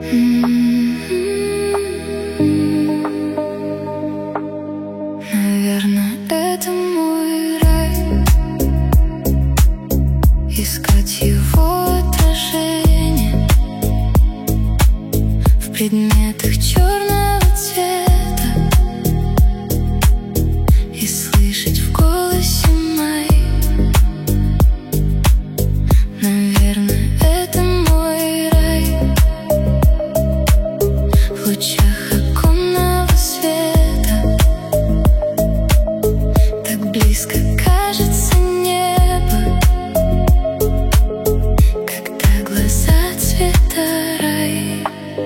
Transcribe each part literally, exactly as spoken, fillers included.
Наверное, это мой рай, искать его отражение в предметах черного цвета и слышать в голосе моим. Наверное, это мой рай в лучах оконного света. Так близко кажется небо, когда глаза цвета рай.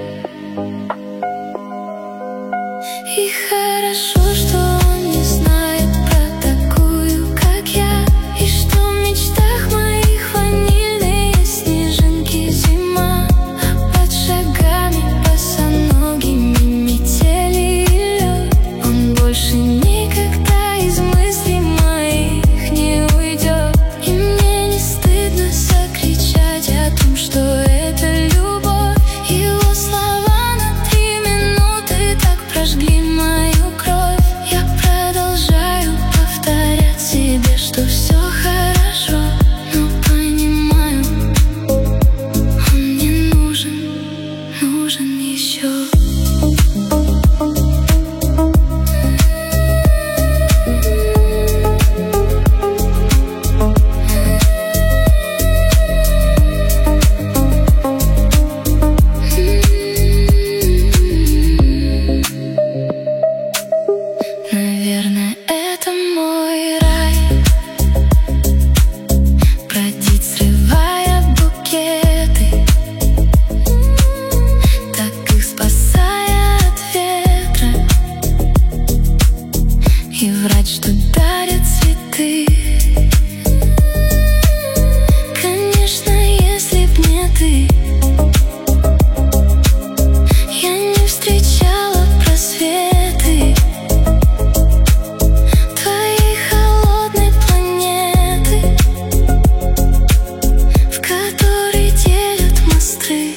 И хорошо, что он не знает про такую, как я, и что в мечтах моих ванильные снежинки зима, а под шагами босоногими метели и лед. Он больше никогда из мыслей моих не уйдет, и мне не стыдно закричать о том, что это любовь. Его слова на три минуты так прожгли мою кровь. Я продолжаю повторять себе, что все хорошо, но понимаю, он мне нужен, нужен еще. Наверное, это мой рай, бродить, срывая букеты, так их спасая от ветра, и врать, что дарят цветы. Конечно, если б не ты, я не встречала просветы твоей холодной планеты, в которой делят мосты.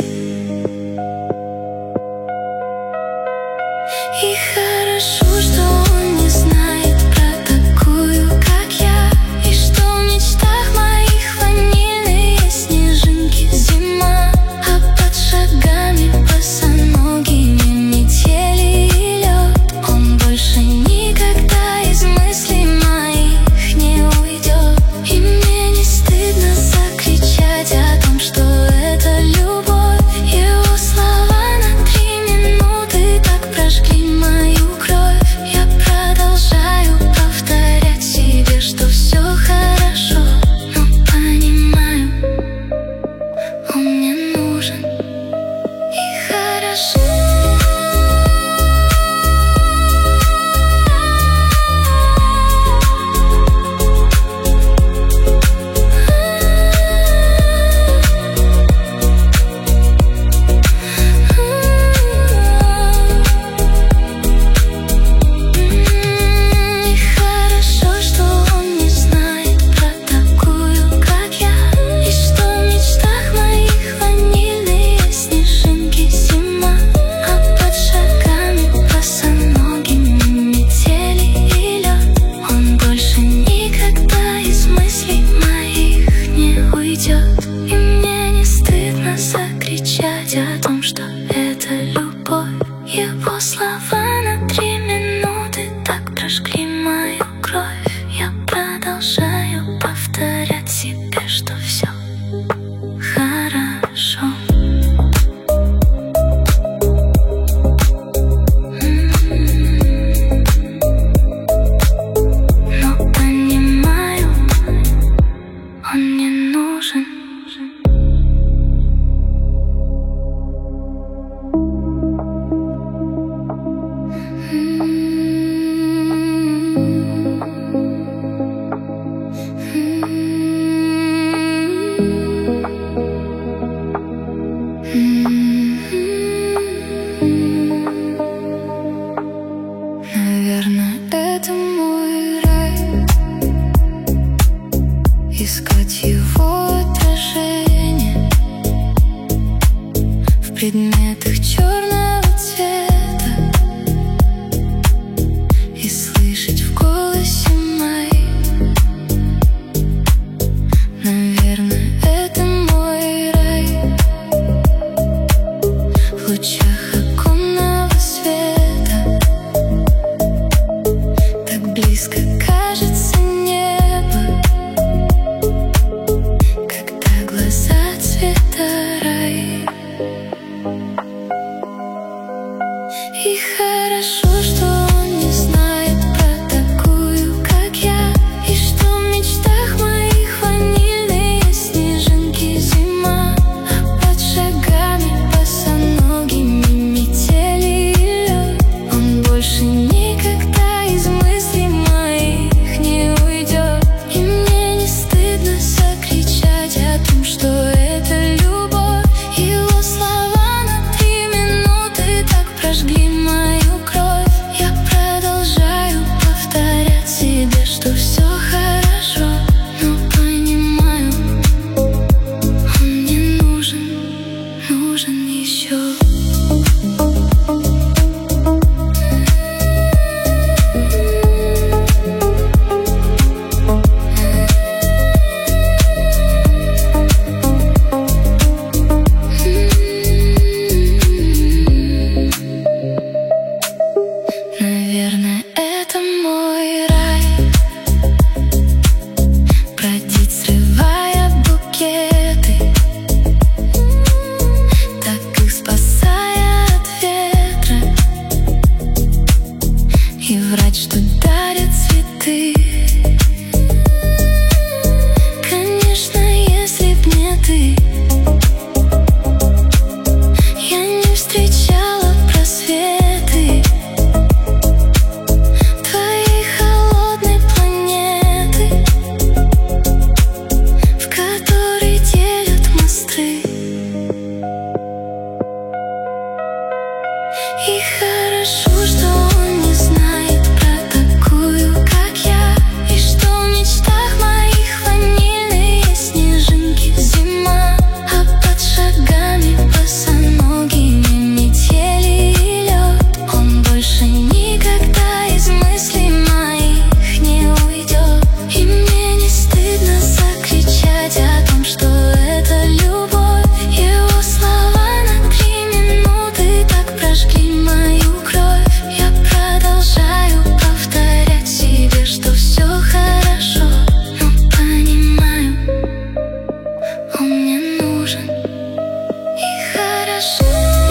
И хорошо, что он не знает про такую, как я, и что в мечтах моих ванильные снежинки зима, а под шагами босоногими метели и лед. Он больше никогда из мыслей моих не уйдет, и мне не стыдно закричать о том, что это любовь. Его слова на три минуты так прожгли мою кровь. Я продолжаю повторять себе, что все хорошо, но понимаю, он мне нужен, и хорошо. И хорошо, что он не знает про такую, как я, и что в мечтах моих ванильные снежинки зима, а под шагами босоногими метели и лед. Он больше никогда из мыслей моих не уйдет, и мне не стыдно закричать о том, что это любовь. Его слова на три минуты так прожгли мою кровь. Я продолжаю повторять себе, что все хорошо. Но понимаю, он мне нужен. Наверное, это мой рай, искать его отражение в предметах черного цвета и слышать в голосе моем: наверное, это мой рай. В лучах оконного света так близко кажется небо, когда глаза цвета рай. И хорошо, что он не знает про такую, как я, и что в мечтах моих ванильные снежинки зима, а под шагами босоногими метели и лед. Он больше никогда из мыслей моих не уйдет, и мне не стыдно закричать о том, что это любовь. Его слова на три минуты так прожгли мою кровь. Я продолжаю повторять себе, что все хорошо, но понимаю, он мне нужен, нужен еще. Наверное, это мой рай. Бродить, срывая букеты, так их спасая от ветра, и врать, что дарят цветы. Конечно, если б не ты, я не встречала просветы твоей холодной планеты, в которой делят мосты. И хорошо, что он не знает про такую, как я, и что в мечтах моих ванильные снежинки зима, а под шагами босоногими метели и лед. Он больше никогда из мыслей моих не уйдет, и мне не стыдно закричать о том, что это любовь. Его слова на три минуты так прожгли мою кровь. Я продолжаю повторять себе, что все хорошо, но понимаю, он мне нужен, и хорошо.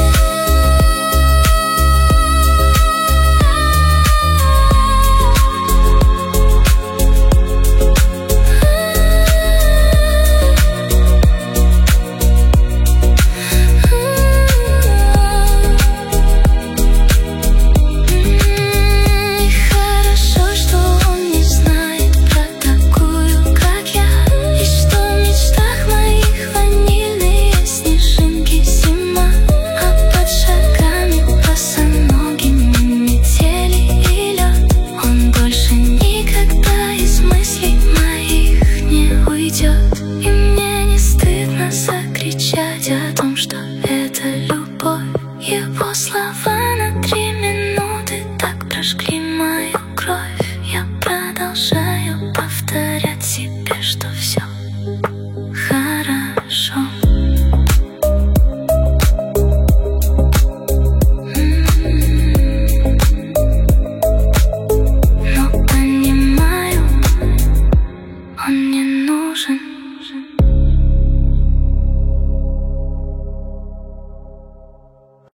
И хорошо, что он не знает про такую, как я, и что в мечтах моих ванильные снежинки зима, а под шагами босоногими метели и лед. Он больше никогда из мыслей моих не уйдет, и мне не стыдно закричать о том, что это любовь. Его слова